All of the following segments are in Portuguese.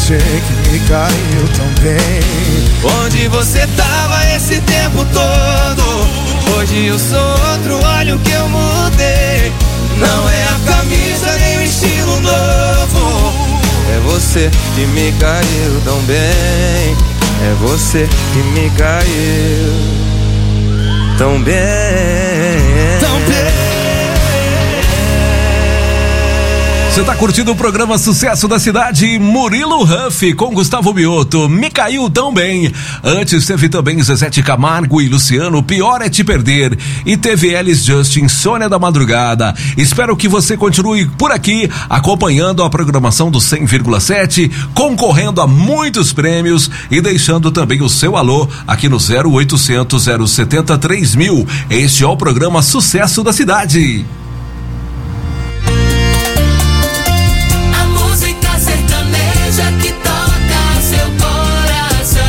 você que me caiu tão bem. Onde você tava esse tempo todo? Hoje eu sou outro, olha o que eu mudei. Não é a camisa nem o estilo novo. É você que me caiu tão bem. É você que me caiu tão bem. Tão bem. Você tá curtindo o programa Sucesso da Cidade? Murilo Huff com Gustavo Mioto, me caiu tão bem. Antes teve também Zezete Camargo e Luciano, Pior é Te Perder. E teve Elis Justin, Sônia da Madrugada. Espero que você continue por aqui, acompanhando a programação do 100,7, concorrendo a muitos prêmios e deixando também o seu alô aqui no 0800 070 3000. Este é o programa Sucesso da Cidade. Que toca seu coração.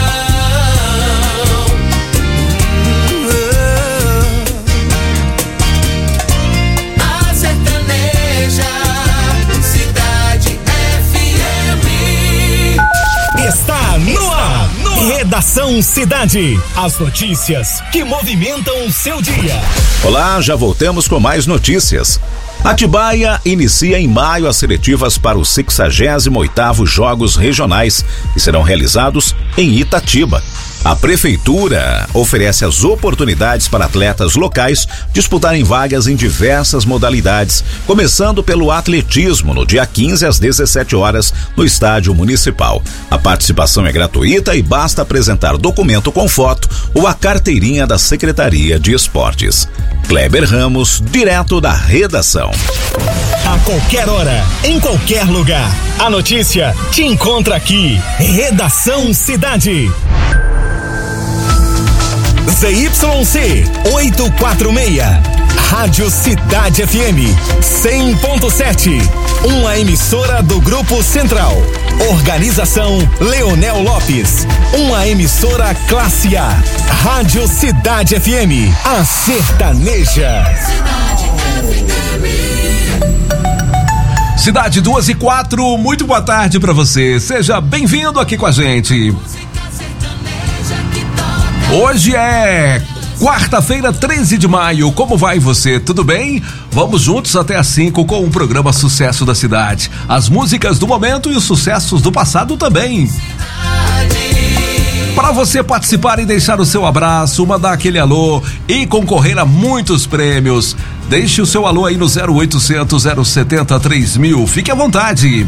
A sertaneja Cidade FM está no ar. Redação Cidade. As notícias que movimentam o seu dia. Olá, já voltamos com mais notícias. Atibaia inicia em maio as seletivas para os 68º Jogos Regionais, que serão realizados em Itatiba. A Prefeitura oferece as oportunidades para atletas locais disputarem vagas em diversas modalidades, começando pelo atletismo, no dia 15 às 17 horas, no Estádio Municipal. A participação é gratuita e basta apresentar documento com foto ou a carteirinha da Secretaria de Esportes. Kleber Ramos, direto da redação. A qualquer hora, em qualquer lugar, a notícia te encontra aqui. Redação Cidade. ZYC 846, Rádio Cidade FM 100.7, uma emissora do Grupo Central. Organização Leonel Lopes, uma emissora classe A. Rádio Cidade FM, a sertaneja. Cidade 2:04, muito boa tarde pra você. Seja bem-vindo aqui com a gente. Hoje é quarta-feira, 13 de maio. Como vai você? Tudo bem? Vamos juntos até às 5 com o programa Sucesso da Cidade. As músicas do momento e os sucessos do passado também. Para você participar e deixar o seu abraço, mandar aquele alô e concorrer a muitos prêmios, deixe o seu alô aí no 0800 070 3000. Fique à vontade.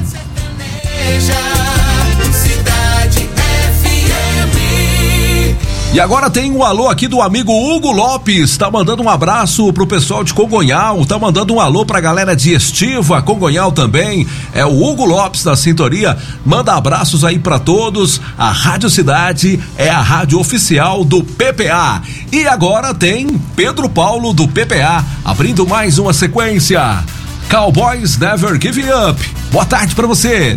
E agora tem um alô aqui do amigo Hugo Lopes, tá mandando um abraço pro pessoal de Congonhal, tá mandando um alô pra galera de Estiva, Congonhal também, é o Hugo Lopes da sintonia, manda abraços aí pra todos. A Rádio Cidade é a rádio oficial do PPA. E agora tem Pedro Paulo do PPA, abrindo mais uma sequência. Cowboys Never Give Up. Boa tarde pra você.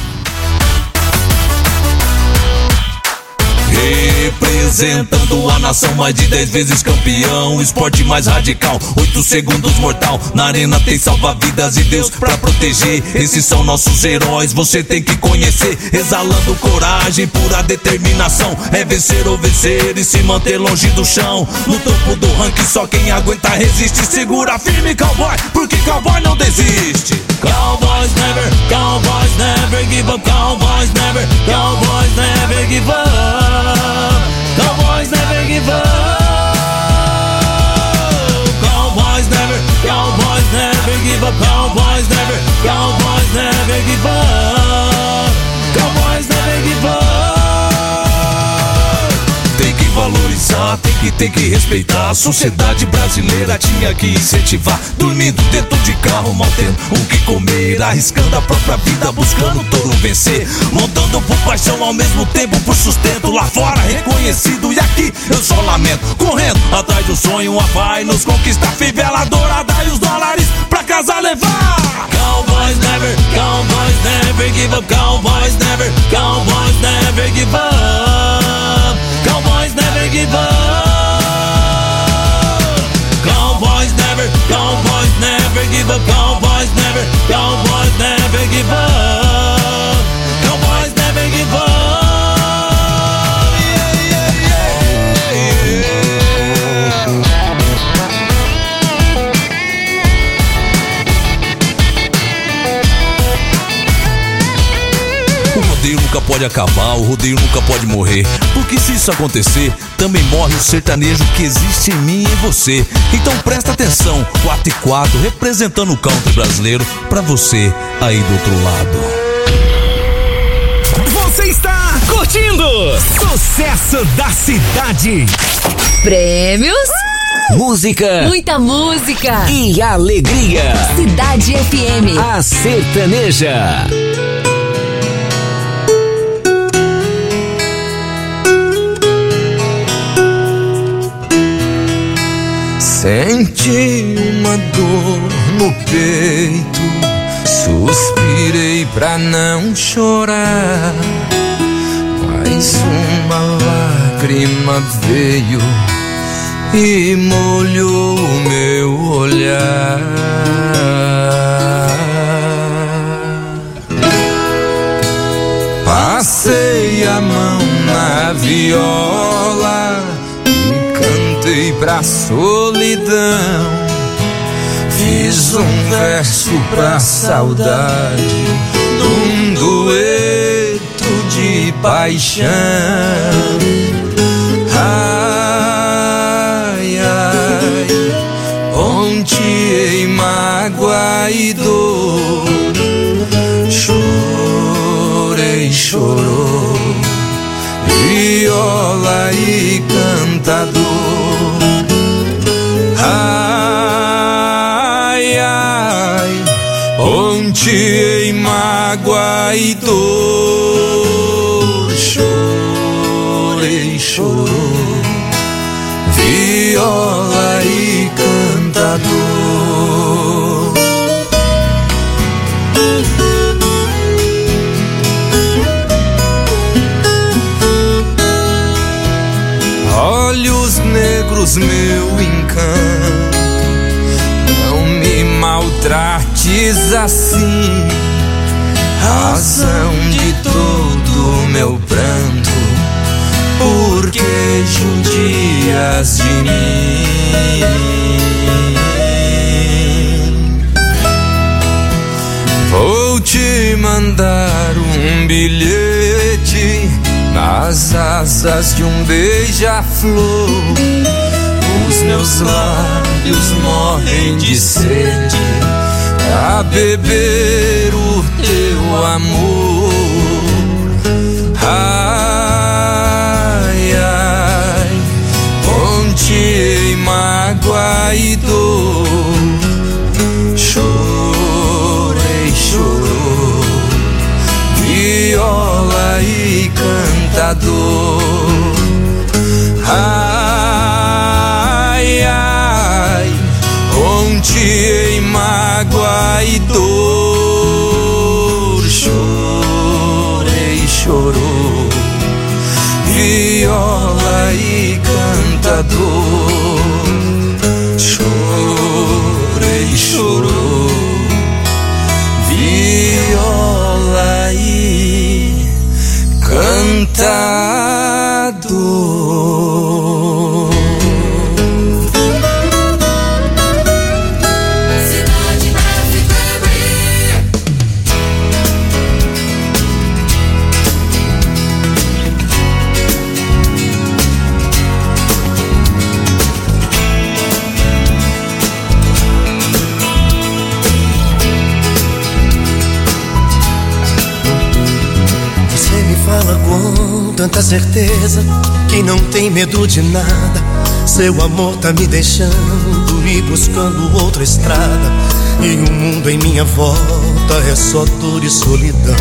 Representando a nação, mais de 10 vezes campeão. Esporte mais radical, 8 segundos mortal. Na arena tem salva-vidas e Deus pra proteger. Esses são nossos heróis, você tem que conhecer. Exalando coragem, pura determinação. É vencer ou vencer e se manter longe do chão. No topo do ranking só quem aguenta resiste. Segura firme, cowboy, porque cowboy não desiste. Cowboys never give up. Cowboys never give up. Cowboys never give up. Cowboys never give up. Cowboys never give up. Cowboys never give up. Tem que valorizar, tem que respeitar. A sociedade brasileira tinha que incentivar. Dormindo dentro de carro, mal tendo o que comer, arriscando a própria vida, buscando todo vencer. Montando por paixão ao mesmo tempo por sustento. Lá fora reconhecido e aqui eu só lamento. Correndo atrás do sonho, a vai nos conquistar. Fivela dourada e os dólares pra casa levar. Cowboys never give up. Cowboys never give up. Cowboys never give up. Cowboys never give up. Cowboys never give up. Cowboys never give up. pode acabar, o rodeio nunca pode morrer. Porque se isso acontecer, também morre o sertanejo que existe em mim e em você. Então presta atenção, 4 e 4, representando o country brasileiro pra você aí do outro lado. Você está curtindo Sucesso da Cidade. Prêmios, Música muita música e alegria. Cidade FM, A Sertaneja. Senti uma dor no peito, suspirei pra não chorar, mas uma lágrima veio e molhou o meu olhar. Passei a mão na viola e cantei pra solidão. Fiz um verso pra saudade, num dueto de paixão. Ai, ai, ponteei mágoa e dor. Chorei, chorou, viola e cantador. Ai, ai, ponteei mágoa e dor. Chorei, chorou, viola e cantador. Olhos negros, meu encanto, não me maltrates assim. Razão de todo meu pranto, porque judias de mim. Vou te mandar um bilhete nas asas de um beija-flor. Os meus lábios morrem de sede pra beber o teu amor. Ai, ai, ponteei mágoa e dor. Chorei, chorou, viola e cantador. Ai, ai, ponteei mágoa e dor. Chorei, chorou, viola e cantador. Chorei, chorou, viola e cantador. Fala com tanta certeza que não tem medo de nada. Seu amor tá me deixando e buscando outra estrada. E o mundo em minha volta é só dor e solidão.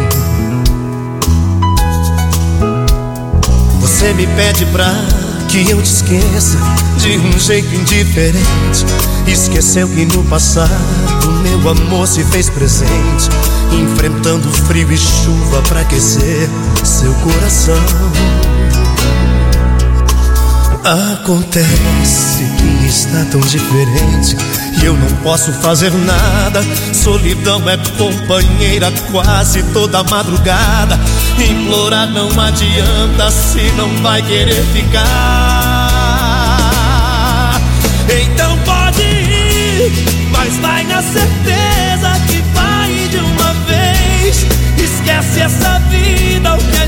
Você me pede pra que eu te esqueça de um jeito indiferente. Esqueceu que no passado meu amor se fez presente, enfrentando frio e chuva pra aquecer seu coração. Acontece que está tão diferente e eu não posso fazer nada. Solidão é companheira quase toda madrugada. Implorar não adianta se não vai querer ficar. Então pode ir, mas vai na certeza que vai de uma vez. Esquece essa vida, o que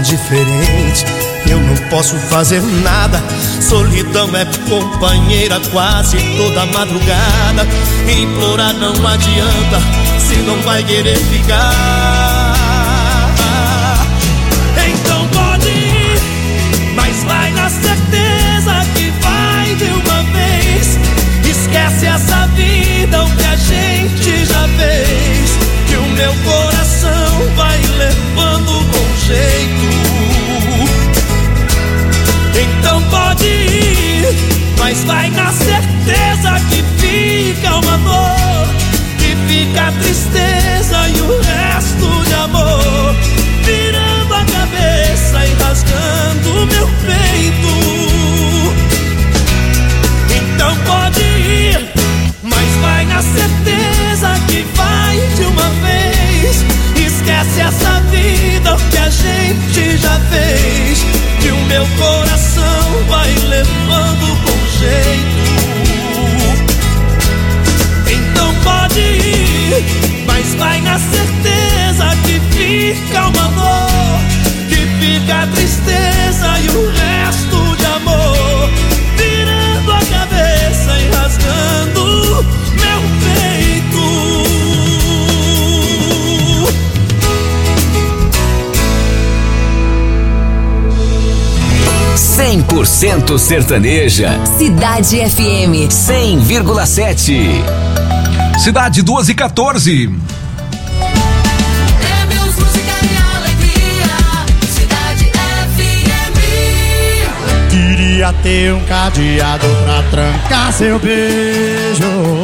diferente. Eu não posso fazer nada. Solidão é companheira quase toda madrugada. Implorar não adianta se não vai querer ficar. Então pode ir, mas vai na certeza que vai de uma vez. Esquece essa vida, o que a gente já fez, que o meu coração vai levando com jeito. Então pode ir, mas vai na certeza que fica uma dor, que fica a tristeza e o resto de amor, virando a cabeça e rasgando meu peito. Então pode ir, mas vai na certeza que vai de uma vez. Esquece essa vida, o que a gente já fez, que o meu coração vai levando com jeito. Então pode ir, mas vai na certeza que fica uma dor, que fica a tristeza e o resto de amor, virando a cabeça e rasgando meu peito. 100% sertaneja. Cidade FM 100,7. Cidade 2h14. Prêmios, música e alegria. Cidade FM. Queria ter um cadeado pra trancar seu beijo.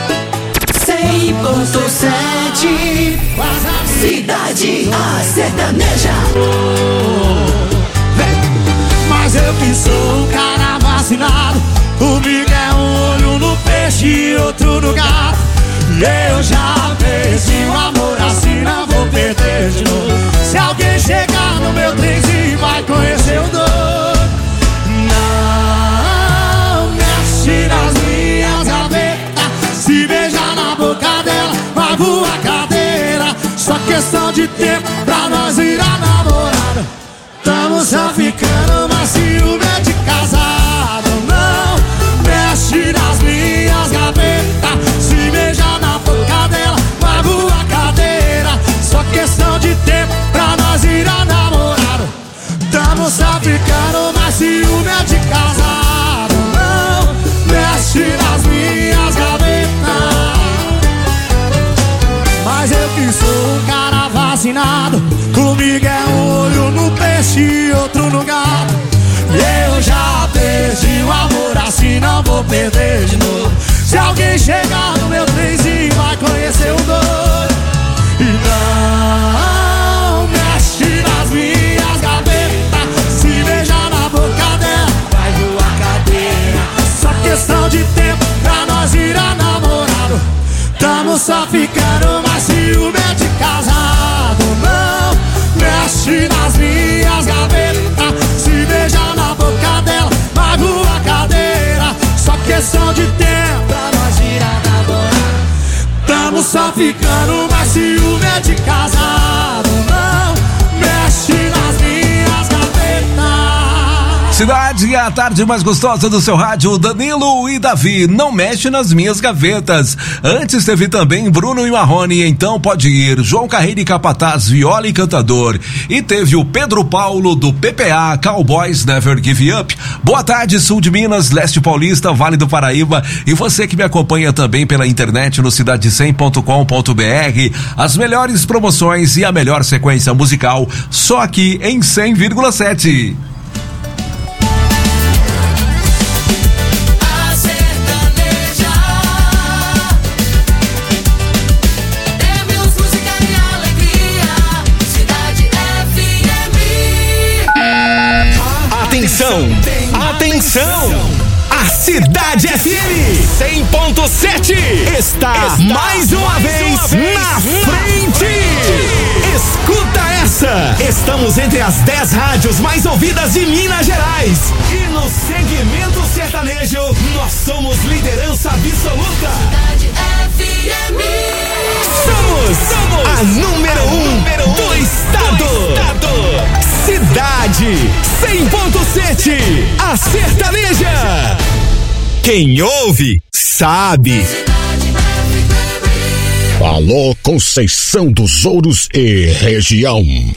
100.7 Cidade a sertaneja. Mas eu que sou um cara vacinado, comigo é um olho no peixe e outro no gato. E eu já perdi o amor assim, não vou perder de novo. Se alguém chegar no meu trenzinho vai conhecer o doido. Não mexe nas minhas gavetas, se beijar na boca dela vai voar cadeira. Só questão de tempo pra nós virar namorada. Tamo só ficando, mas ciúme é de casado. Não mexe nas minhas gavetas, se beijar na boca dela vai voar cadeira. Só questão de tempo pra nós virar namorado. Tamo só ficando, mas ciúme é de casado. Não mexe nas minhas gavetas. Mas eu que sou um cara vacinado, comigo é um olho no peixe e outro no gato. E eu já perdi o amor assim, não vou perder de novo. Se alguém chegar no meu trenzinho vai conhecer o doido. E não mexe nas minhas gavetas, se beijar na boca dela vai voar cadeira. Só questão de tempo pra nós virar namorado. Tamo só ficando, mas ciúme é de casado. Não mexe nas minhas gavetas, se beijar na boca dela vai voar cadeira. Só questão de tempo pra nós virar namorado. Tamo só ficando, mas ciúme é de casado. Não mexe nas minhas gavetas. Cidade, a tarde mais gostosa do seu rádio, Danilo e Davi, não mexe nas minhas gavetas. Antes teve também Bruno e Marrone, então pode ir, João Carreiro e Capataz, viola e cantador. E teve o Pedro Paulo do PPA, Cowboys Never Give Up. Boa tarde, sul de Minas, leste paulista, Vale do Paraíba, e você que me acompanha também pela internet no cidade100.com.br. As melhores promoções e a melhor sequência musical, só aqui em 100,7. Atenção! A Cidade FM 100.7 está mais uma vez na frente. Escuta essa! Estamos entre as 10 rádios mais ouvidas de Minas Gerais. E no segmento sertanejo, nós somos liderança absoluta. Cidade FM. Somos a número 1 do estado. Cidade A Sertaneja. Quem ouve, sabe. Alô, Conceição dos Ouros e região.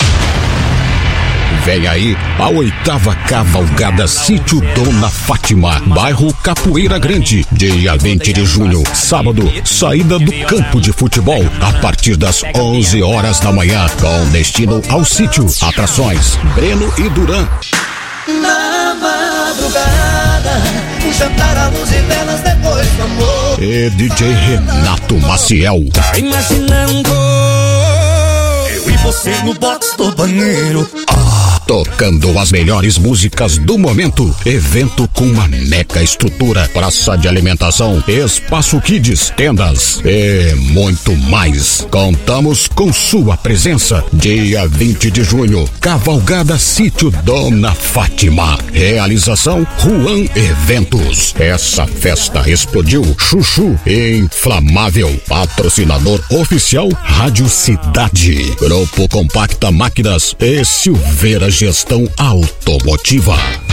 Vem aí a 8ª Cavalgada Sítio Dona Fátima, bairro Capoeira Grande, dia 20 de junho, sábado, saída do campo de futebol, a partir das 11 horas da manhã, com destino ao sítio, atrações, Breno e Duran. Na madrugada, um jantar à luz e velas depois do amor. E DJ Renato Maciel. Tá imaginando eu e você no box do banheiro. Tocando as melhores músicas do momento. Evento com uma mega estrutura, praça de alimentação, espaço kids, tendas e muito mais. Contamos com sua presença. Dia 20 de junho, Cavalgada Sítio Dona Fátima. Realização Juan Eventos. Essa festa explodiu. Chuchu Inflamável. Patrocinador oficial Rádio Cidade. Grupo Compacta Máquinas e Silveira Gestão Automotiva.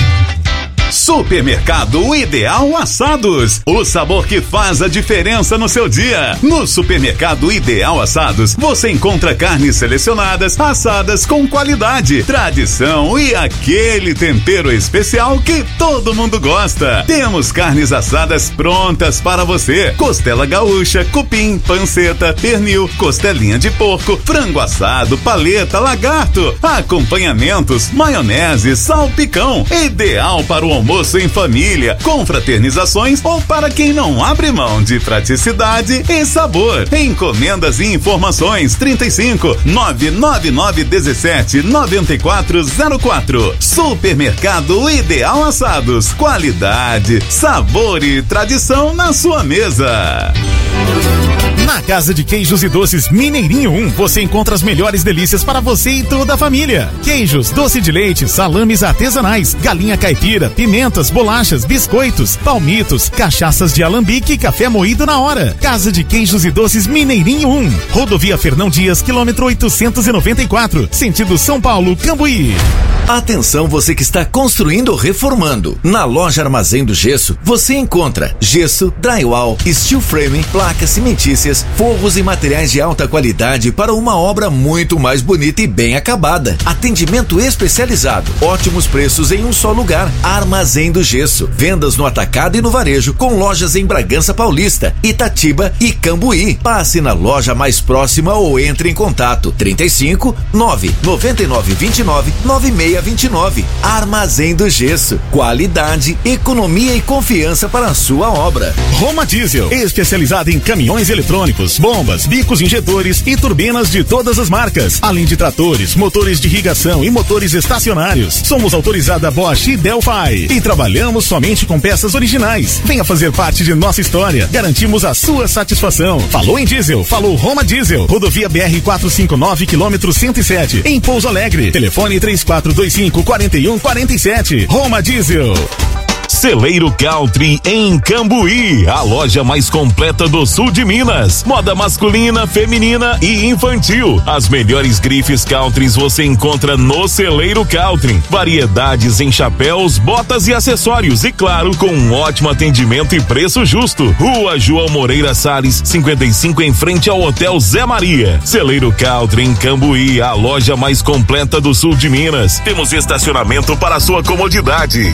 Supermercado Ideal Assados, o sabor que faz a diferença no seu dia. No Supermercado Ideal Assados, você encontra carnes selecionadas, assadas com qualidade, tradição e aquele tempero especial que todo mundo gosta. Temos carnes assadas prontas para você: costela gaúcha, cupim, panceta, pernil, costelinha de porco, frango assado, paleta, lagarto, acompanhamentos, maionese, salpicão. Ideal para o almoço em família, com fraternizações ou para quem não abre mão de praticidade e sabor. Encomendas e informações 35 999 17 9404. Supermercado Ideal Assados, qualidade, sabor e tradição na sua mesa. Na Casa de Queijos e Doces Mineirinho 1, você encontra as melhores delícias para você e toda a família. Queijos, doce de leite, salames artesanais, galinha caipira, pimentas, bolachas, biscoitos, palmitos, cachaças de alambique e café moído na hora. Casa de Queijos e Doces Mineirinho 1, Rodovia Fernão Dias, quilômetro 894, sentido São Paulo, Cambuí. Atenção, você que está construindo ou reformando. Na loja Armazém do Gesso, você encontra gesso, drywall, steel frame, placas cimentícias, forros e materiais de alta qualidade para uma obra muito mais bonita e bem acabada. Atendimento especializado, ótimos preços em um só lugar. Armazém do Gesso, vendas no atacado e no varejo, com lojas em Bragança Paulista, Itatiba e Cambuí. Passe na loja mais próxima ou entre em contato 35 999 29 9629. Armazém do Gesso, qualidade, economia e confiança para a sua obra. Roma Diesel, especializada em caminhões eletrônicos, bombas, bicos injetores e turbinas de todas as marcas, além de tratores, motores de irrigação e motores estacionários. Somos autorizada Bosch e Delphi e trabalhamos somente com peças originais. Venha fazer parte de nossa história. Garantimos a sua satisfação. Falou em diesel, falou Roma Diesel. Rodovia BR 459, quilômetro 107, em Pouso Alegre. Telefone 3425-4147. Roma Diesel. Celeiro Country em Cambuí, a loja mais completa do sul de Minas. Moda masculina, feminina e infantil. As melhores grifes countries você encontra no Celeiro Country. Variedades em chapéus, botas e acessórios e claro, com um ótimo atendimento e preço justo. Rua João Moreira Salles, 55 em frente ao Hotel Zé Maria. Celeiro Country em Cambuí, a loja mais completa do sul de Minas. Temos estacionamento para sua comodidade.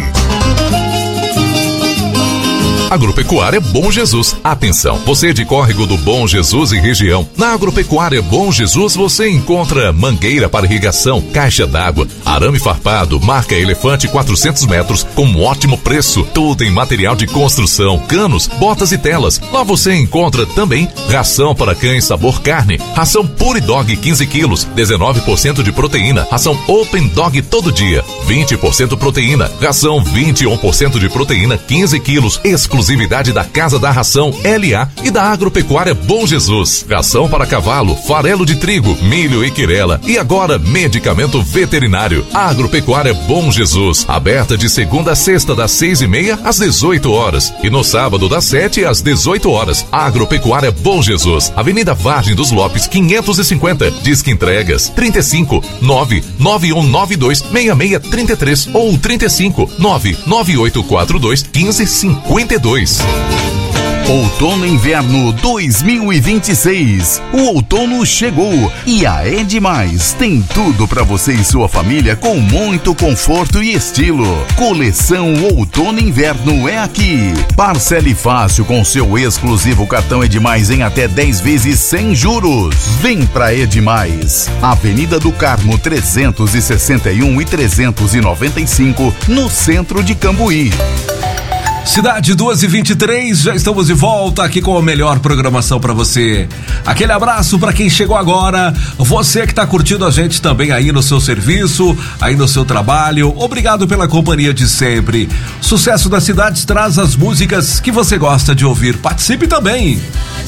Agropecuária Bom Jesus. Atenção, você de Córrego do Bom Jesus e região. Na Agropecuária Bom Jesus você encontra mangueira para irrigação, caixa d'água, arame farpado, marca Elefante 400 metros com um ótimo preço. Tudo em material de construção, canos, botas e telas. Lá você encontra também ração para cães sabor carne, ração Pure Dog 15 quilos, 19% de proteína, ração Open Dog todo dia, 20% proteína, ração 21% de proteína 15 quilos, exclusiva exclusividade da Casa da Ração LA e da Agropecuária Bom Jesus. Ração para cavalo, farelo de trigo, milho e quirela e agora medicamento veterinário. Agropecuária Bom Jesus, aberta de segunda a sexta das 6h30 às 18 horas e no sábado das 7 às 18 horas. Agropecuária Bom Jesus, Avenida Vargem dos Lopes 550. Disque entregas 35 99192 6633 ou 35 99842 1552. Outono e Inverno 2026. O outono chegou e a Edmais tem tudo para você e sua família com muito conforto e estilo. Coleção Outono e Inverno é aqui. Parcele fácil com seu exclusivo cartão Edmais em até 10 vezes sem juros. Vem pra Edmais. Avenida do Carmo 361 e 395 no centro de Cambuí. Cidade 2h23, já estamos de volta aqui com a melhor programação para você. Aquele abraço para quem chegou agora, você que tá curtindo a gente também aí no seu serviço, aí no seu trabalho. Obrigado pela companhia de sempre. Sucesso da Cidade traz as músicas que você gosta de ouvir. Participe também.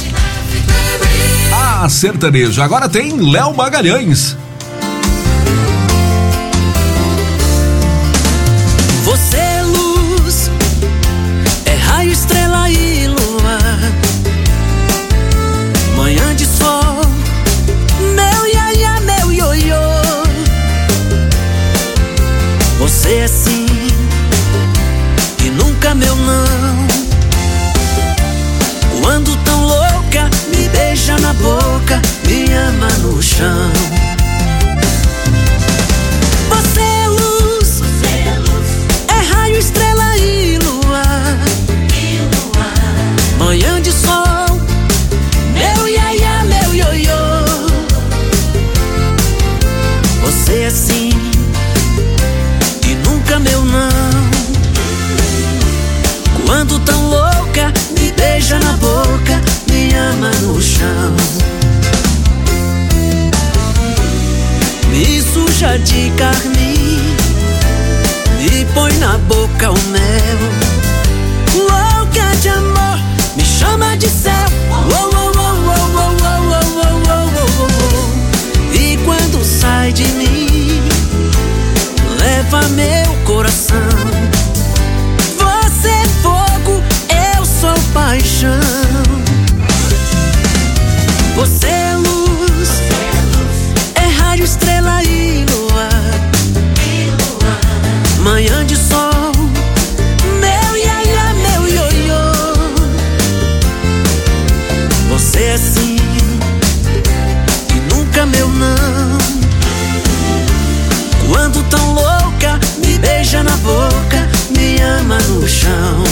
Ah, sertanejo. Agora tem Léo Magalhães. Você é luz, é raio, estrela e lua, manhã de sol, meu iaia, meu ioiô. Você é sim e nunca meu não. Quando tão louca, me beija na boca, me ama no chão. Você é luz, é raio, estrela e lua, manhã de sol, meu iaia, meu ioiô. Você é sim e nunca meu não. Quando tão louca, me beija na boca, me ama no chão. Me suja de carmim, me põe na boca o mel. Louca de amor, me chama de céu. Oh, oh, oh, oh, oh, oh, oh, oh, oh, oh. E quando sai de mim, leva meu coração. Você é fogo, eu sou paixão. Você é luz, é raio, estrela e lua, manhã de sol, meu iaia, meu ioiô. Você é sim e nunca meu não. Quando tão louca, me beija na boca, me ama no chão.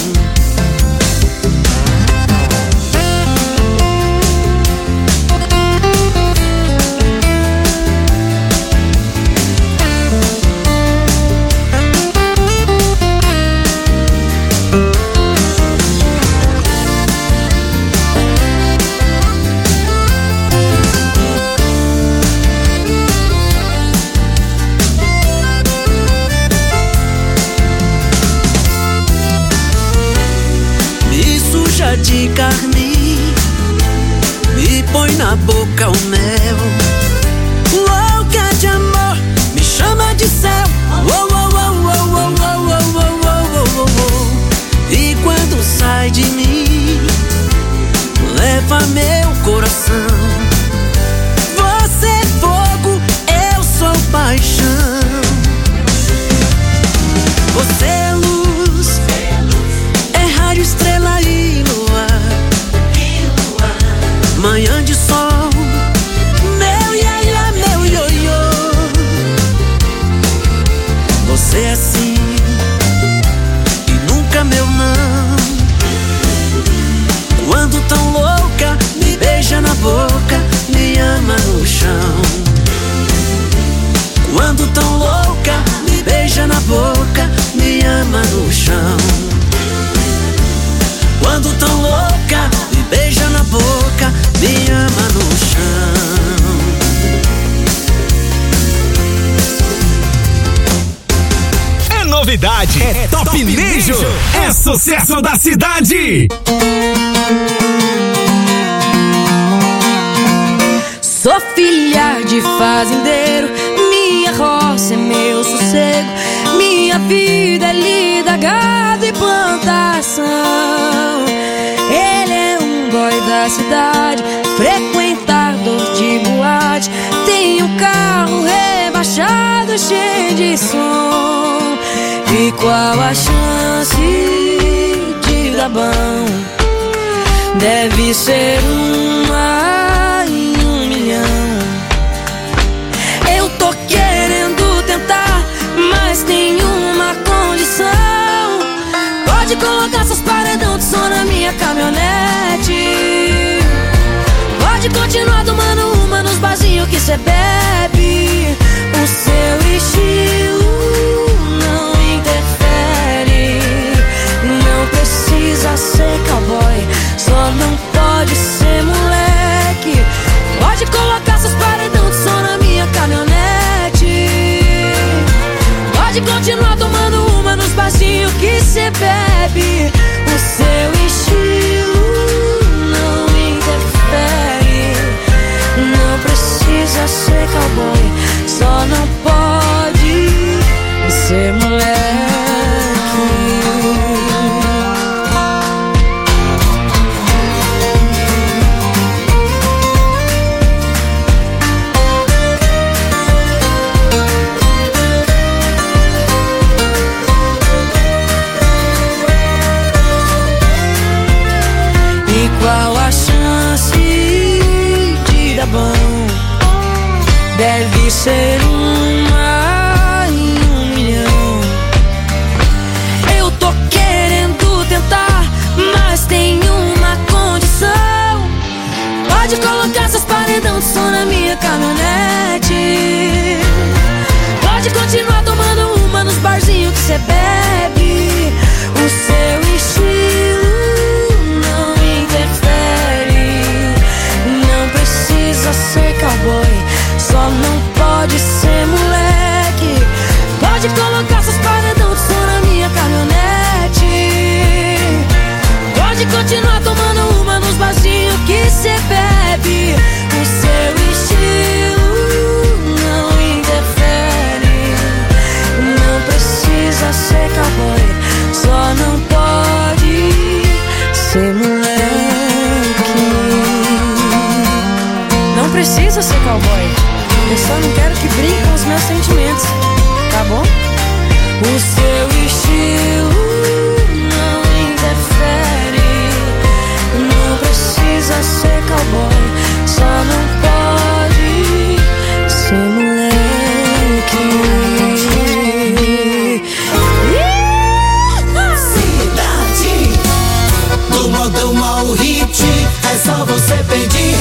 De carmim, me põe na boca o mel. Louca de amor, me chama de céu. Oh, oh, oh, oh, oh, oh, oh, oh, oh, oh, oh. E quando sai de mim, leva meu coração. Você é fogo, eu sou paixão. Você é luz, é raio, estrela e lua, manhã de sol, meu iaia, meu ioiô. Você é sim e nunca meu não. Quando tão louca, me beija na boca, me ama no chão. Quando tão louca, me beija na boca, me ama no chão. Quando tão louca, me beija na boca, me ama no chão. É novidade, é top Top Nejo é sucesso da cidade. Sou filha de fazendeiro, minha roça é meu sossego, minha vida é lida, gado e plantação. Ele é um boy da cidade, frequentador de boate, tem um carro rebaixado cheio de som. E qual a chance de dar bom? Deve ser uma em 1 milhão. Eu tô querendo tentar, mas tem uma condição. Pode colocar seus paredão de som na minha caminhonete. Pode continuar tomando uma nos barzinhos que cê bebe. O seu estilo não interfere. Não precisa ser cowboy, só não pode ser moleque. Pode colocar seus paredão de som na minha caminhonete. Pode continuar tomando uma nos barzinhos que cê bebe. O seu estilo não interfere. Não precisa ser cowboy, só não pode ser moleque. Qual a chance de dar bom? Deve ser uma em 1 milhão. Eu tô querendo tentar, mas tem uma condição. Pode colocar seus paredão de som na minha caminhonete. Pode continuar tomando uma nos barzinhos que cê bebe. O seu estilo ser cowboy, só não pode ser moleque. Pode colocar seus paredão de som na minha caminhonete. Pode continuar tomando uma nos barzinhos que cê bebe. O seu estilo não interfere. Não precisa ser cowboy, só não pode ser moleque. Não precisa ser cowboy, eu só não quero que brinque com os meus sentimentos, tá bom? O seu estilo não interfere. Não precisa ser cowboy, só não pode ser moleque. Cidade do modão mau hit, é só você pedir.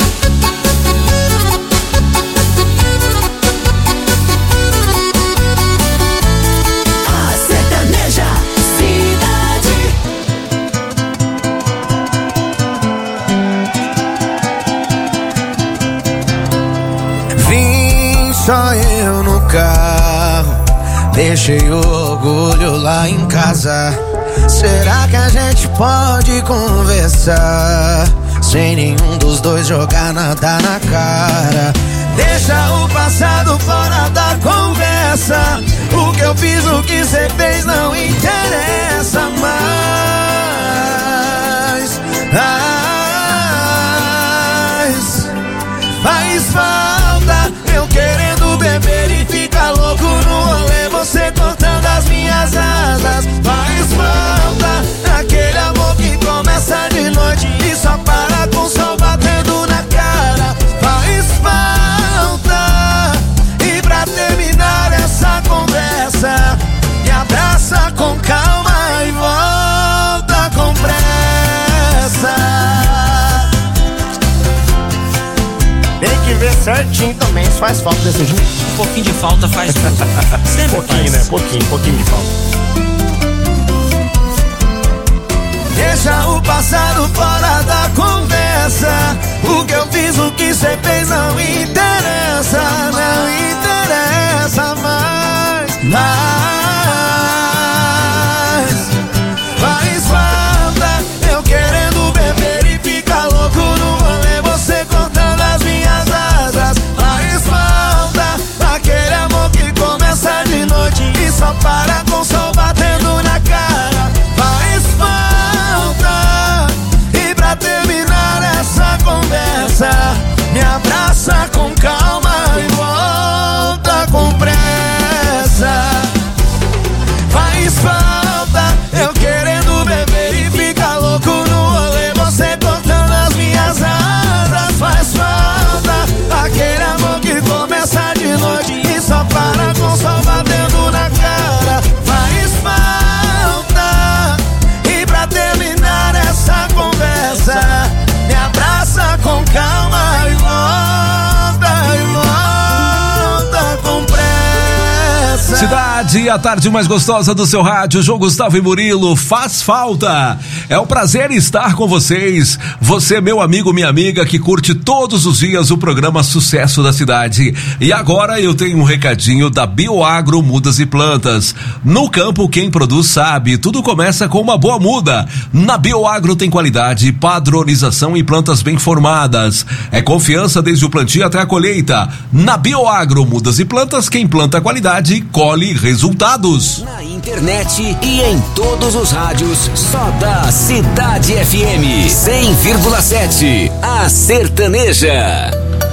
Só eu no carro, deixei o orgulho lá em casa. Será que a gente pode conversar sem nenhum dos dois jogar nada na cara? Deixa o passado fora da conversa. O que eu fiz, o que cê fez não interessa mais. Faz falta eu querendo beber e ficar louco no rolê, você cortando as minhas asas. Faz falta aquele amor que começa de noite e só para com o sol batendo na cara. Faz falta, e pra terminar essa conversa, me abraça com calma e volta com pressa. Tem que ver certinho também, se faz falta desse jeito. Um pouquinho de falta faz tudo. Sempre pouquinho, faz. né? Pouquinho de falta. Deixa o passado fora da conversa. O que eu fiz, o que cê fez não interessa. Não interessa mais. cidade, a tarde mais gostosa do seu rádio. João Gustavo e Murilo, faz falta. É um prazer estar com vocês. Você, meu amigo, minha amiga, que curte todos os dias o programa Sucesso da Cidade. E agora eu tenho um recadinho da Bioagro Mudas e Plantas. No campo, quem produz sabe, tudo começa com uma boa muda. Na Bioagro tem qualidade, padronização e plantas bem formadas. É confiança desde o plantio até a colheita. Na Bioagro Mudas e Plantas, quem planta qualidade, colhe resultados. Na internet e em todos os rádios, só da Cidade FM 100,7. A Sertaneja.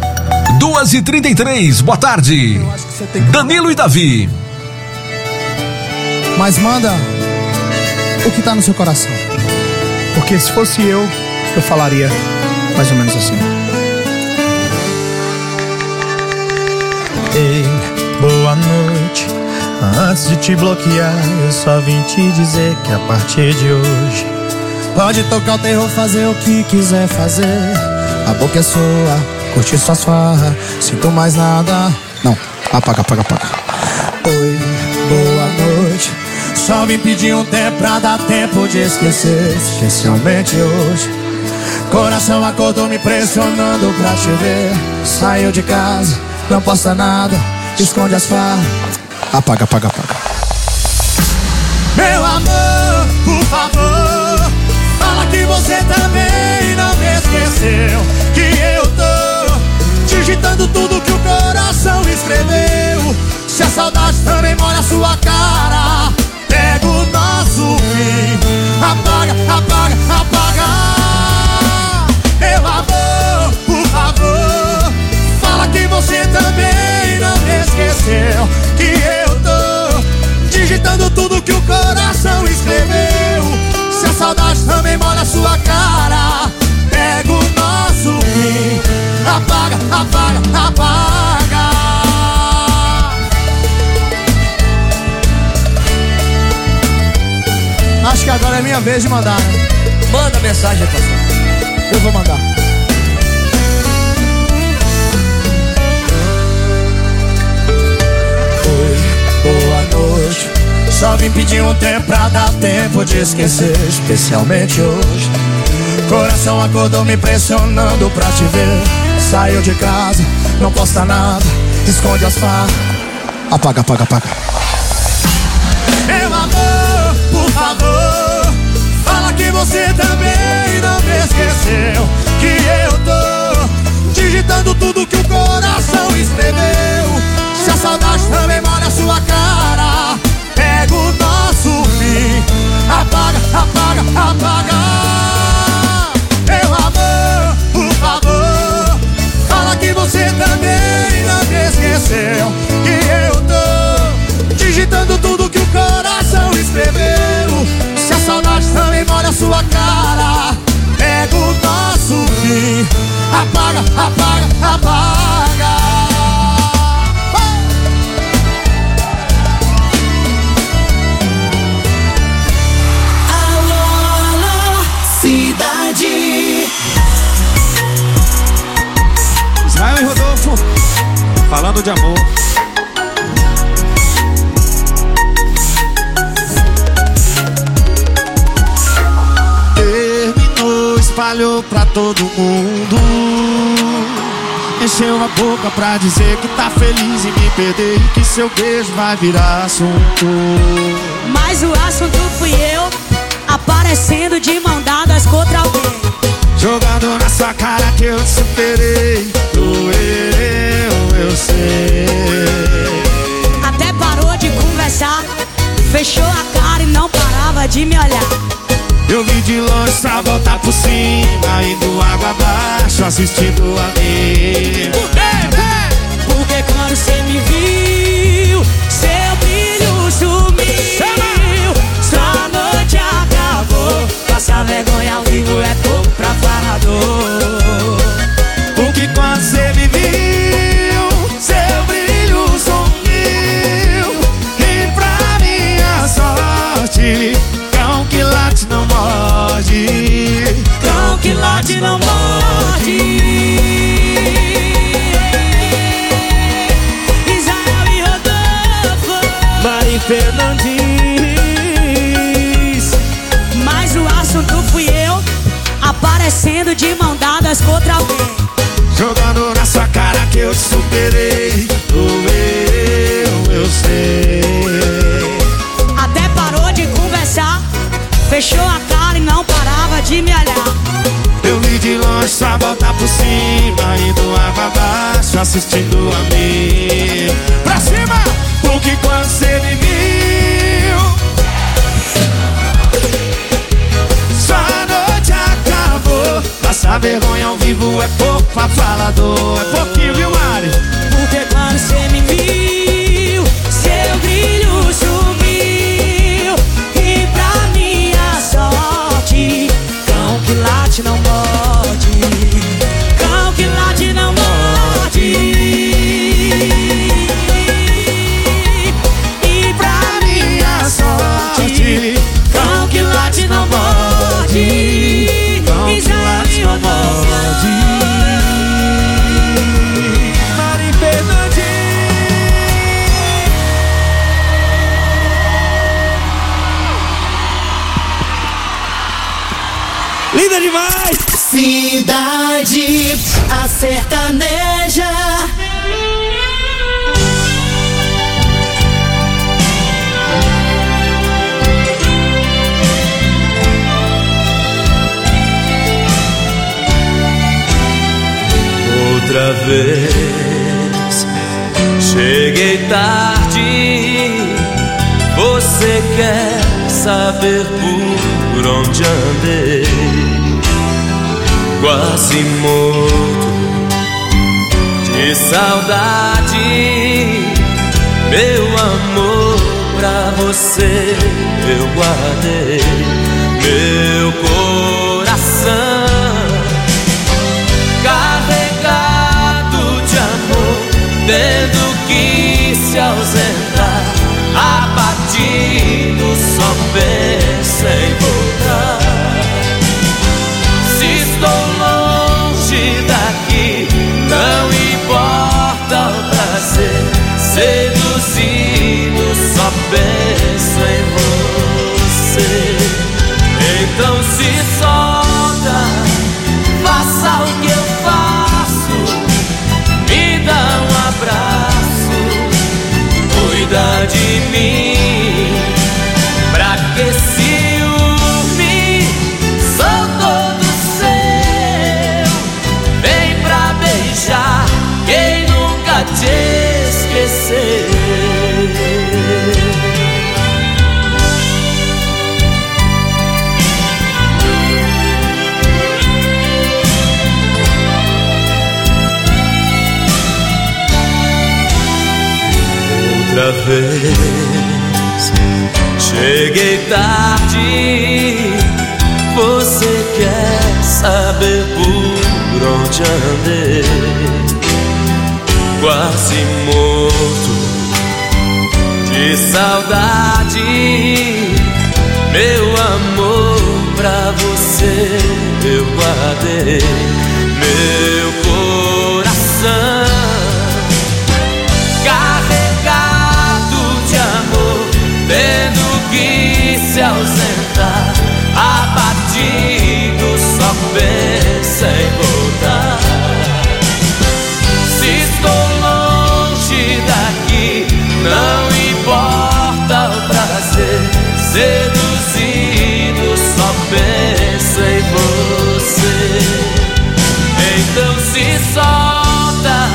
2h33, boa tarde. Danilo e Davi. Mas manda o que tá no seu coração. Porque se fosse eu falaria mais ou menos assim. Ei, boa noite. Antes de te bloquear, eu só vim te dizer que a partir de hoje pode tocar o terror, fazer o que quiser fazer. A boca é sua, curtir suas farras, sinto mais nada. Não, apaga. Oi, boa noite. Só vim pedir um tempo pra dar tempo de esquecer, especialmente hoje. Coração acordou me pressionando pra te ver. Saiu de casa, não posta nada, esconde as farras. Apaga. Meu amor, por favor, fala que você também não me esqueceu. Que eu tô digitando tudo que o coração escreveu. Se a saudade também molha a sua cara, pega o nosso fim. Apaga. Meu amor, por favor, fala que você também não me esqueceu. Que eu tô digitando tudo que o coração escreveu. Se a saudade também molha a sua cara, pega o nosso fim. Apaga. Acho que agora é minha vez de mandar, né? Manda mensagem, pastor. Eu vou mandar. Oi, boa noite. Só vim pedir um tempo pra dar tempo de esquecer, especialmente hoje. Coração acordou me pressionando pra te ver. Saiu de casa, não posta nada, esconde as farras. Apaga. Meu amor, por favor, fala que você também não me esqueceu. Que eu tô digitando tudo que o coração escreveu. Se a saudade também molha a sua cara, pega o nosso fim. Apaga. Meu amor, por favor, fala que você também não me esqueceu. Que eu tô digitando tudo que o coração escreveu. Se a saudade também molha a sua cara, pega o nosso fim. Apaga. Alô, cidade. Israel e Rodolfo, falando de amor. Terminou, espalhou pra todo mundo. Encheu a boca pra dizer que tá feliz em me perder e que seu beijo vai virar assunto. Mas o assunto fui eu, aparecendo de mão dadas contra alguém. Jogando na sua cara que eu te superei. Doeu, eu sei. Até parou de conversar, fechou a cara e não parava de me olhar. Eu vim de longe pra voltar por cima, indo água abaixo, assistindo a mim. Porque quando cê me viu, seu brilho sumiu. Sua noite acabou, passar vergonha ao vivo é pouco pra falador. Porque quando cê me viu, seu brilho sumiu. E pra minha sorte, cão que late não morde. Cão que late não morde. assunto fui eu, aparecendo de mão dadas contra alguém. Jogando na sua cara que eu te superei. Eu sei. Até parou de conversar, fechou a cara e não parava de me olhar. Eu vi de longe sua volta por cima, indo água abaixo, assistindo a mim. Pra cima! Porque quando você me viu, sua noite acabou. Passar vergonha ao vivo é pouco pra falador. É pouquinho, viu, Mari? Porque quando você me viu, seu brilho sumiu. E pra minha sorte, cão que late não morde. Cão que late não morde. E pra minha sorte, cão que late não morde. Cão que late não morde. Mari Fernandes. Linda demais! Cidade, a sertaneja. Outra vez, cheguei tarde. Você quer saber por onde andei? Quase morto de saudade. Meu amor, pra você eu guardei. Meu coração carregado de amor, tendo que se ausentar, abatido, só pensa em voltar. Se estou longe daqui, não importa o prazer, seduzido, só penso em você. Então se solta, faça o que eu faço, me dá um abraço, cuida de mim. Pra que ciúme? Sou todo seu. Vem pra beijar quem nunca te esqueceu. Outra vez, cheguei tarde. Você quer saber por onde andei? Quase morto de saudade. Meu amor, pra você eu guardei. Meu coração tendo que se ausentar, abatido, só pensa em voltar. Se estou longe daqui, não importa o prazer, seduzido, só pensa em você. Então se solta,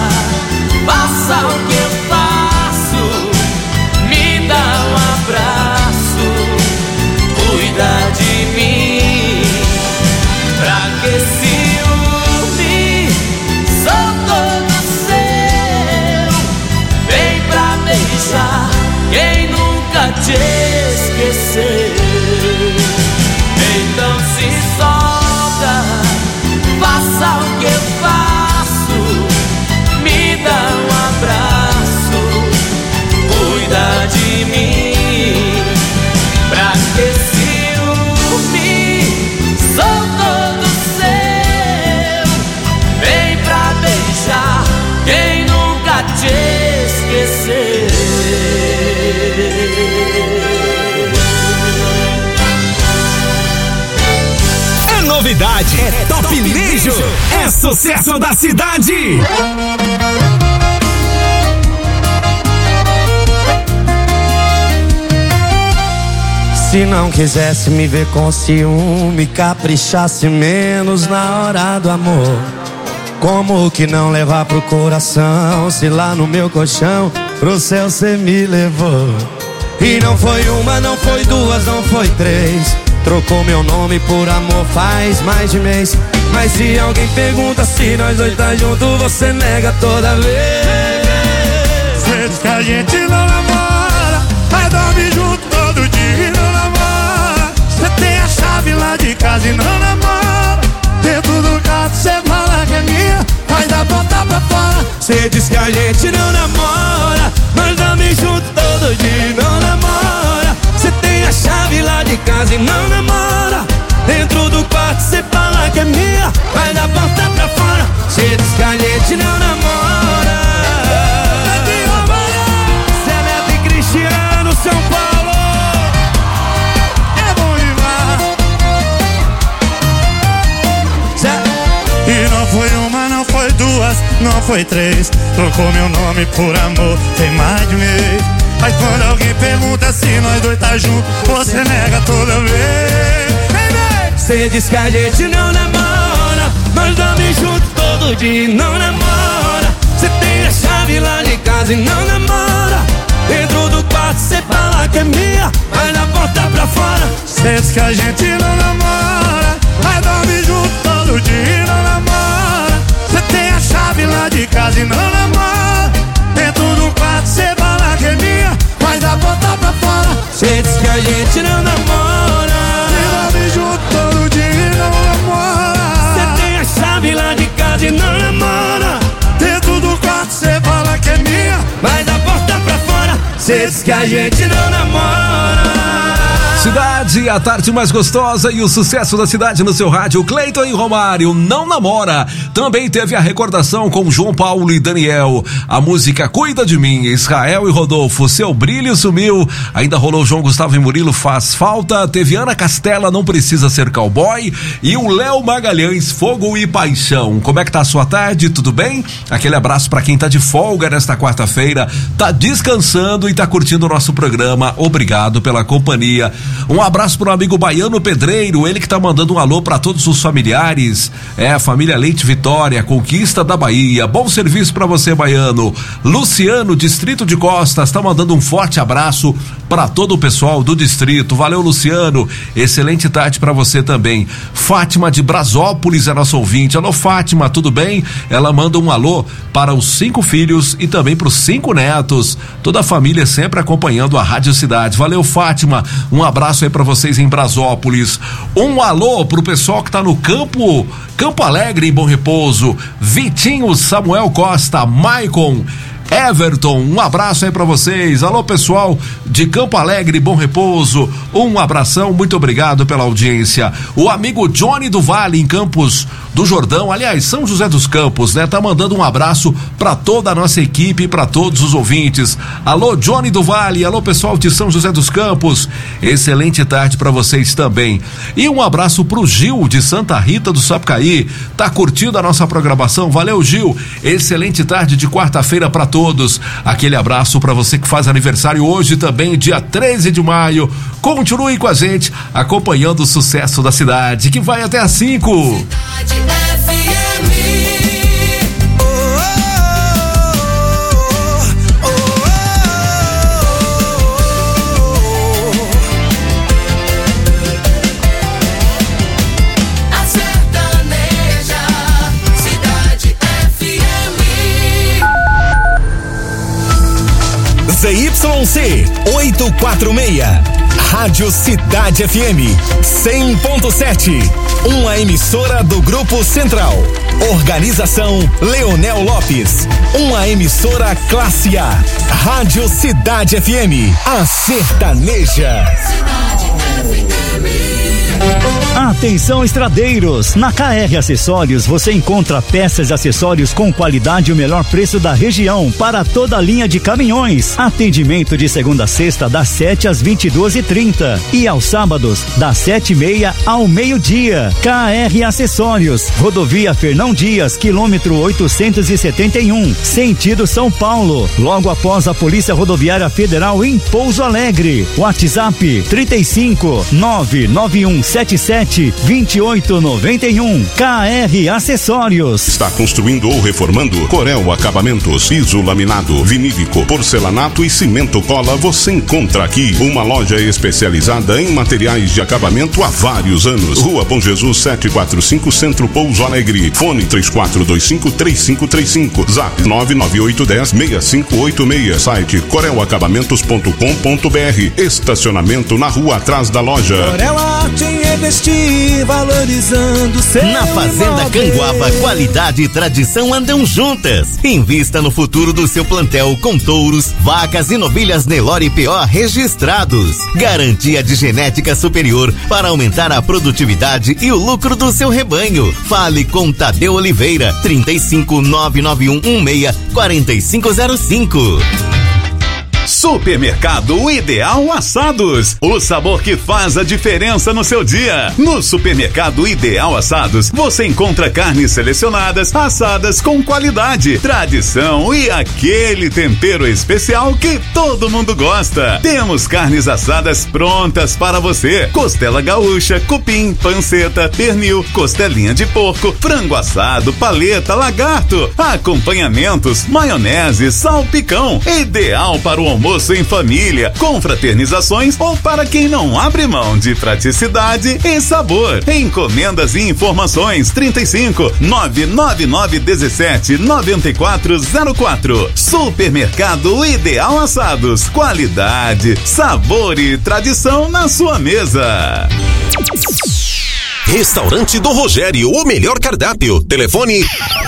novidade, é Top Nijo, é sucesso da cidade. Se não quisesse me ver com ciúme, caprichasse menos na hora do amor. Como que não levar pro coração, se lá no meu colchão pro céu cê me levou? E não foi uma, não foi duas, não foi três. Trocou meu nome por amor faz mais de mês. Mas se alguém pergunta se nós dois tá junto, você nega toda vez. Cê diz que a gente não namora, mas dorme junto todo dia e não namora. Cê tem a chave lá de casa e não namora. Dentro do carro cê fala que é minha, mas dá porta pra fora. Cê diz que a gente não namora, mas dorme junto todo dia e não namora. Cê tem a chave lá de casa e não namora. Dentro do quarto cê fala que é minha, mas dá porta pra fora. Cê diz que a gente não namora. Cê é Neto e Cristiano, São Paulo. É bom demais. E não foi uma, não foi duas, não foi três. Trocou meu nome por amor, tem mais de mês. Mas quando alguém pergunta se nós dois tá junto, você nega toda vez. Cê diz que a gente não namora, nós dorme junto todo dia e não namora. Cê tem a chave lá de casa e não namora. Dentro do quarto cê fala que é minha, mas na porta pra fora. Cê diz que a gente não namora, mas dorme junto todo dia e não namora. Cê tem a chave lá de casa e não namora. Dentro do quarto cê fala que é minha, mas na porta pra fora. Cê diz que a gente não namora, dorme junto todo dia e não namora. Cê tem a chave lá de casa e não namora. Dentro do quarto cê fala que é minha, mas da porta pra fora. Cê diz que a gente não namora. Cidade, a tarde mais gostosa e o sucesso da cidade no seu rádio. Cleiton e Romário, Não Namora. Também teve a recordação com João Paulo e Daniel. A música Cuida de Mim, Israel e Rodolfo, Seu Brilho Sumiu. Ainda rolou João Gustavo e Murilo, Faz Falta. Teve Ana Castela, Não Precisa Ser Cowboy. E o Léo Magalhães, Fogo e Paixão. Como é que tá a sua tarde? Tudo bem? Aquele abraço pra quem tá de folga nesta quarta-feira, tá descansando e tá curtindo o nosso programa. Obrigado pela companhia. Um abraço pro amigo Baiano Pedreiro, ele que tá mandando um alô pra todos os familiares. A família Leite Vitória, Conquista da Bahia. Bom serviço pra você, Baiano. Luciano, Distrito de Costas, tá mandando um forte abraço pra todo o pessoal do distrito. Valeu, Luciano. Excelente tarde pra você também. Fátima de Brasópolis é nossa ouvinte. Alô, Fátima, tudo bem? Ela manda um alô para os 5 filhos e também pros 5 netos. Toda a família sempre acompanhando a Rádio Cidade. Valeu, Fátima. Um abraço aí pra vocês em Brasópolis. Um alô pro pessoal que tá no Campo Alegre, em Bom Repouso. Vitinho, Samuel Costa, Maicon, Everton, um abraço aí pra vocês. Alô, pessoal de Campo Alegre, Bom Repouso, um abração, muito obrigado pela audiência. O amigo Johnny do Vale, em Campos do Jordão, aliás, São José dos Campos, né? Tá mandando um abraço pra toda a nossa equipe e pra todos os ouvintes. Alô, Johnny do Vale, alô, pessoal de São José dos Campos, excelente tarde pra vocês também. E um abraço pro Gil de Santa Rita do Sapucaí, tá curtindo a nossa programação? Valeu, Gil, excelente tarde de quarta-feira pra todos. Aquele abraço pra você que faz aniversário hoje também, dia 13 de maio. Continue com a gente, acompanhando o sucesso da cidade, que vai até às 5. ZYC 846, Rádio Cidade FM 100.7, uma emissora do Grupo Central. Organização Leonel Lopes, uma emissora classe A. Rádio Cidade FM, a sertaneja. A Atenção estradeiros, na KR Acessórios você encontra peças e acessórios com qualidade e o melhor preço da região para toda a linha de caminhões. Atendimento de segunda a sexta das 7 às 22h30 e aos sábados das 7h30 ao meio-dia. KR Acessórios, Rodovia Fernão Dias, quilômetro 871, sentido São Paulo, logo após a Polícia Rodoviária Federal em Pouso Alegre. WhatsApp 35-99177-2891. KR Acessórios. Está construindo ou reformando? Corel Acabamentos, piso laminado, vinílico, porcelanato e cimento cola, você encontra aqui uma loja especializada em materiais de acabamento há vários anos. Rua Bom Jesus 745, Centro Pouso Alegre. Fone 3425-3535. Zap 99810-6586. Site corelacabamentos.com.br. Estacionamento na rua atrás da loja. Corel Arte em investir, valorizando seu Na Fazenda imóvel. Canguava, qualidade e tradição andam juntas. Invista no futuro do seu plantel com touros, vacas e novilhas Nelore PO registrados. Garantia de genética superior para aumentar a produtividade e o lucro do seu rebanho. Fale com Tadeu Oliveira, 35-99116-4505. Supermercado Ideal Assados, o sabor que faz a diferença no seu dia. No Supermercado Ideal Assados, você encontra carnes selecionadas, assadas com qualidade, tradição e aquele tempero especial que todo mundo gosta. Temos carnes assadas prontas para você: costela gaúcha, cupim, panceta, pernil, costelinha de porco, frango assado, paleta, lagarto, acompanhamentos, maionese, salpicão. Ideal para o almoço em família, com fraternizações ou para quem não abre mão de praticidade e sabor. Encomendas e informações 35-99917-9404. Supermercado Ideal Assados, qualidade, sabor e tradição na sua mesa. Restaurante do Rogério, o melhor cardápio. Telefone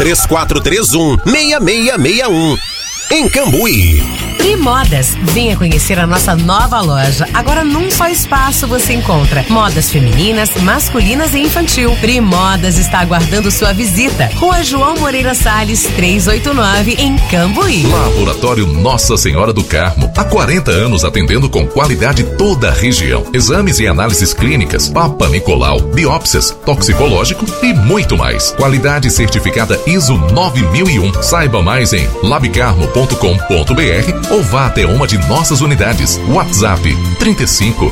3431-6661. Em Cambuí. Primodas, venha conhecer a nossa nova loja. Agora num só espaço você encontra modas femininas, masculinas e infantil. Primodas está aguardando sua visita. Rua João Moreira Salles, 389, em Cambuí. Laboratório Nossa Senhora do Carmo, há 40 anos atendendo com qualidade toda a região. Exames e análises clínicas, Papa Nicolau, biópsias, toxicológico e muito mais. Qualidade certificada ISO 9001. Saiba mais em labcarmo.com.br ou vá até uma de nossas unidades. WhatsApp 35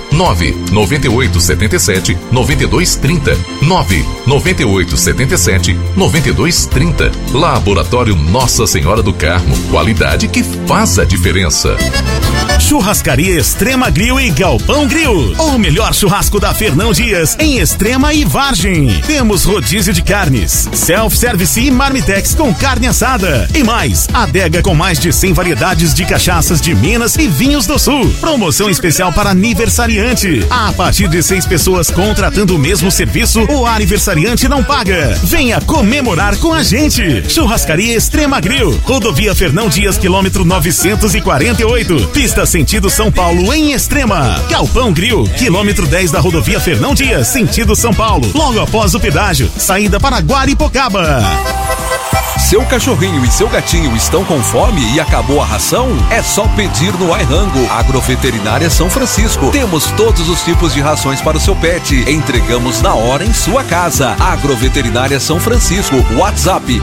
99877 9230 99877 9230. Laboratório Nossa Senhora do Carmo, qualidade que faz a diferença. Churrascaria Extrema Grill e Galpão Grill, o melhor churrasco da Fernão Dias, em Extrema e Vargem. Temos rodízio de carnes, self-service e marmitex com carne assada. E mais, adega com mais de 100 variedades de cachaças de Minas e vinhos do Sul. Promoção especial para aniversariante. A partir de 6 pessoas contratando o mesmo serviço, o aniversariante não paga. Venha comemorar com a gente. Churrascaria Extrema Grill, Rodovia Fernão Dias, quilômetro 948. Pista sentido São Paulo, em Extrema. Galpão Grill, quilômetro 10 da Rodovia Fernão Dias, sentido São Paulo. Logo após o pedágio, saída para Guaripocaba. Seu cachorrinho e seu gatinho estão com fome e acabou a ração? É só pedir no iRango. Agroveterinária São Francisco. Temos todos os tipos de rações para o seu pet. Entregamos na hora em sua casa. Agroveterinária São Francisco. WhatsApp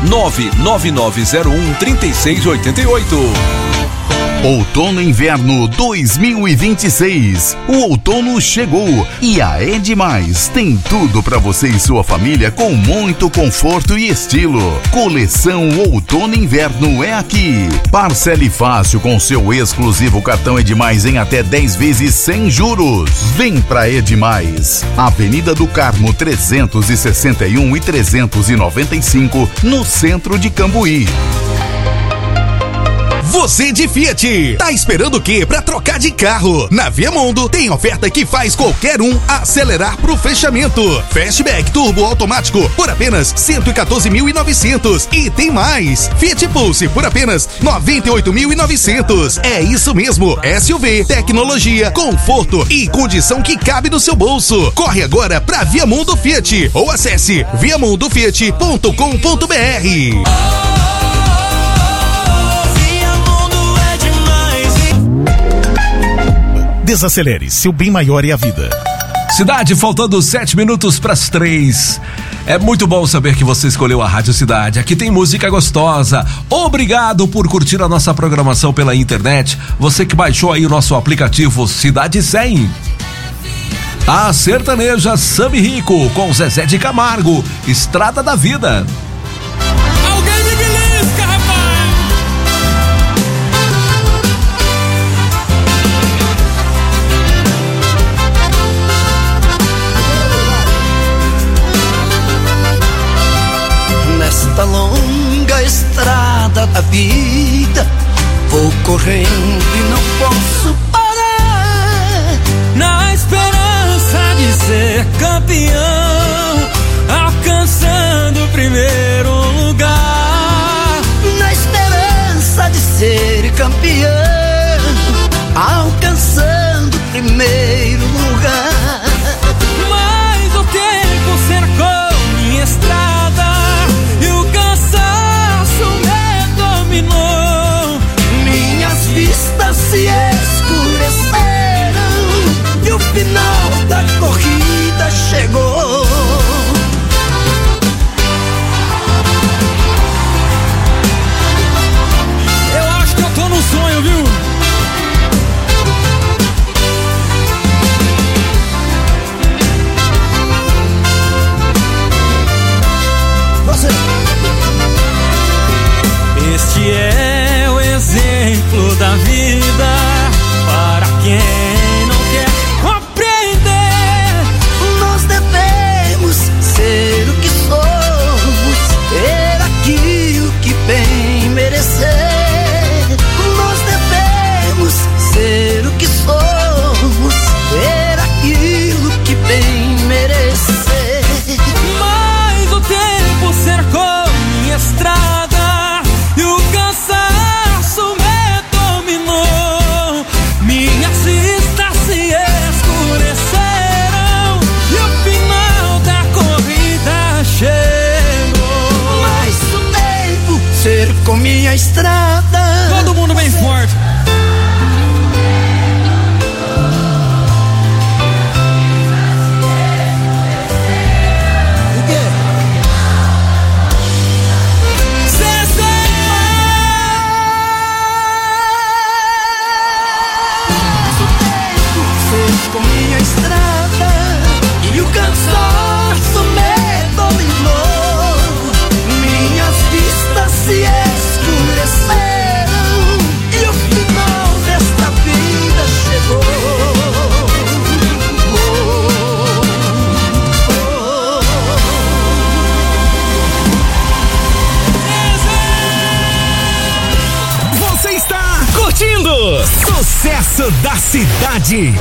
99901-3688. Outono e Inverno 2026. O outono chegou e a Edmais tem tudo para você e sua família com muito conforto e estilo. Coleção Outono e Inverno é aqui. Parcele fácil com seu exclusivo cartão Edmais em até 10 vezes sem juros. Vem pra Edmais. Avenida do Carmo 361 e 395, no centro de Cambuí. Você de Fiat, tá esperando o quê pra trocar de carro? Na Viamundo tem oferta que faz qualquer um acelerar pro fechamento. Fastback turbo automático por apenas 114.900 e tem mais. Fiat Pulse por apenas 98.900. É isso mesmo, SUV, tecnologia, conforto e condição que cabe no seu bolso. Corre agora pra Viamundo Fiat ou acesse viamundofiat.com.br. Desacelere, seu bem maior é a vida. Cidade, faltando 7 minutos para as 3. É muito bom saber que você escolheu a Rádio Cidade. Aqui tem música gostosa. Obrigado por curtir a nossa programação pela internet. Você que baixou aí o nosso aplicativo Cidade 100. A sertaneja Sami Rico com Zezé de Camargo, Estrada da Vida. Alguém me belisca, rapaz! Nesta longa estrada da vida, vou correndo e não posso parar. Na esperança de ser campeão, alcançando o primeiro lugar. Na esperança de ser campeão, alcançando o primeiro lugar. Mas o tempo cercou minha estrada e o cansaço me dominou. Minhas vistas se escureceram e o final da corrida chegou. Eu acho que eu tô num sonho, viu? Você. Este é o exemplo da vida para quem não quer compreender. Nós devemos ser o que somos, ter aquilo que bem merecer. Nós devemos ser o que somos, ter aquilo que bem merecer. Mas o tempo cercou minha estrada e o cansaço me dominou. Minhas vistas se escureceram e o final da corrida chegou. Mas o tempo cercou minha estrada. Todo mundo bem forte. Com minha estrada e o cansaço me dominou. Minhas vistas se escureceram e o final desta vida chegou. Você está curtindo Sucesso da Cidade.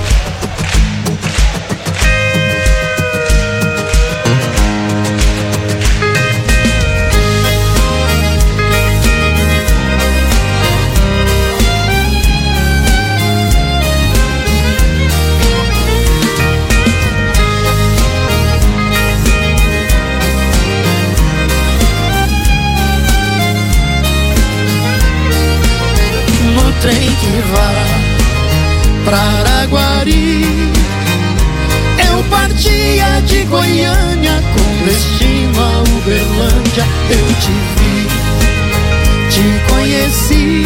No trem que vai pra Araguari, eu partia de Goiânia com destino a Uberlândia. Eu te vi, te conheci,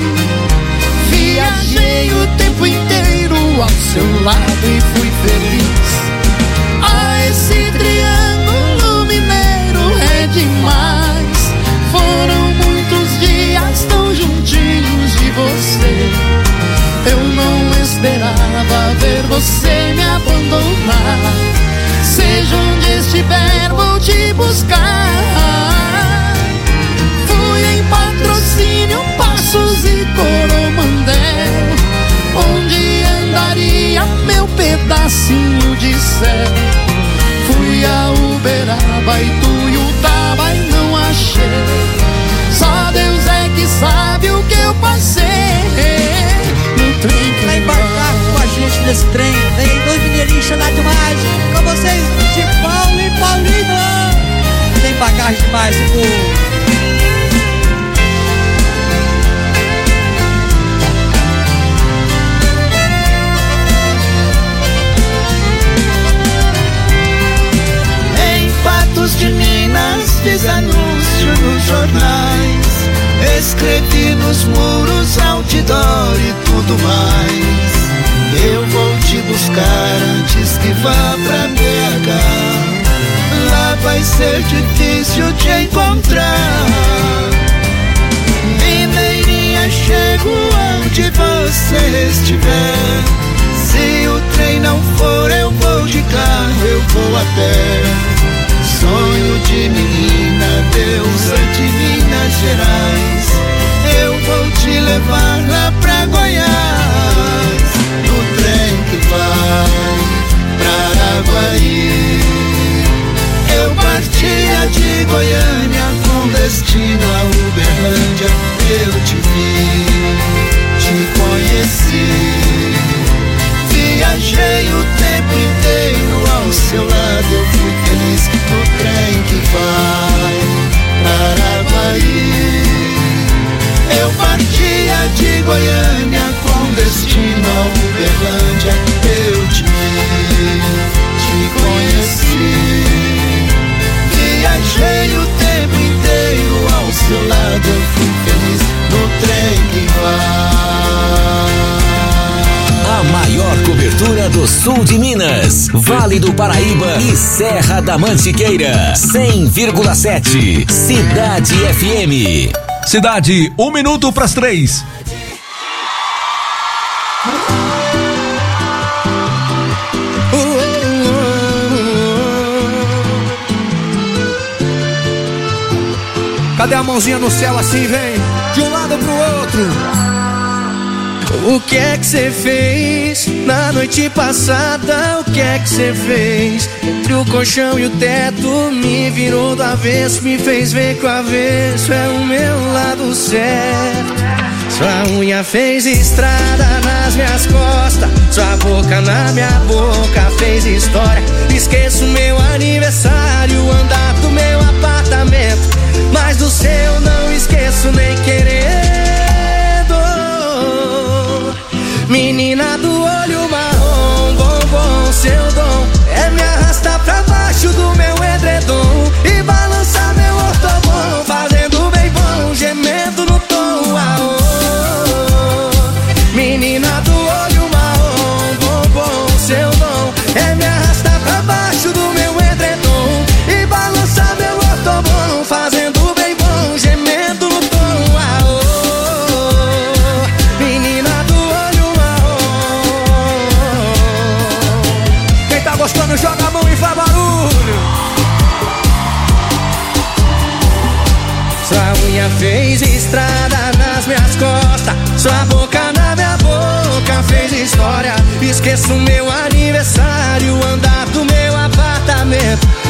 viajei o tempo inteiro ao seu lado e fui feliz. Ah, esse triângulo mineiro é demais. Foram muitos dias tão juntinhos de você. Eu não esperava ver você me abandonar. Seja onde estiver, vou te buscar. Fui em Patrocínio, Passos e fui a Uberaba, Ituiutaba e não achei. Só Deus é que sabe o que eu passei no trem que vai embarcar com a gente nesse trem. Tem dois mineirinhos chamados demais. Com vocês, de Paulo e Paulino. Tem bagagem demais, esse povo. De Minas, fiz anúncio nos jornais, escrevi nos muros, outdoor e tudo mais. Eu vou te buscar antes que vá pra BH. Lá vai ser difícil te encontrar. Mineirinha, chego onde você estiver. Se o trem não for, eu vou de carro, eu vou a pé. Sonho de menina, deusa de Minas Gerais. Eu vou te levar lá pra Goiás, no trem que vai pra Araguaí. Eu partia de Goiânia com destino a Uberlândia. Eu te vi, te conheci. Viajei o tempo inteiro ao seu lado, eu fui feliz no trem que vai para Araguaí. Eu partia de Goiânia com destino a Uberlândia. Eu te vi, te conheci. Viajei o tempo inteiro ao seu lado, eu fui feliz no trem que vai. A maior cobertura do sul de Minas, Vale do Paraíba e Serra da Mantiqueira. 100,7 Cidade FM. Cidade, 1 minuto pras 3. Cadê a mãozinha no céu assim, vem? De um lado pro outro. O que é que você fez na noite passada? O que é que você fez? Entre o colchão e o teto, me virou do avesso, me fez ver que o avesso é o meu lado certo. Sua unha fez estrada nas minhas costas, sua boca na minha boca fez história. Esqueço meu aniversário, andar do meu apartamento, mas do seu não esqueço nem querendo. Menina do olho marrom, bombom, seu dom é me arrastar pra baixo do meu edredom e balançar meu ortobom, fazendo bem bom, gemendo no tom. Menina do olho marrom, bombom, seu dom é me arrastar pra baixo do meu edredom e balançar meu ortobom, fazendo bem bom, gemendo no tom. Gostando, joga a mão e faz barulho. Sua unha fez estrada nas minhas costas, sua boca na minha boca fez história. Esqueço meu aniversário, andar do meu apartamento,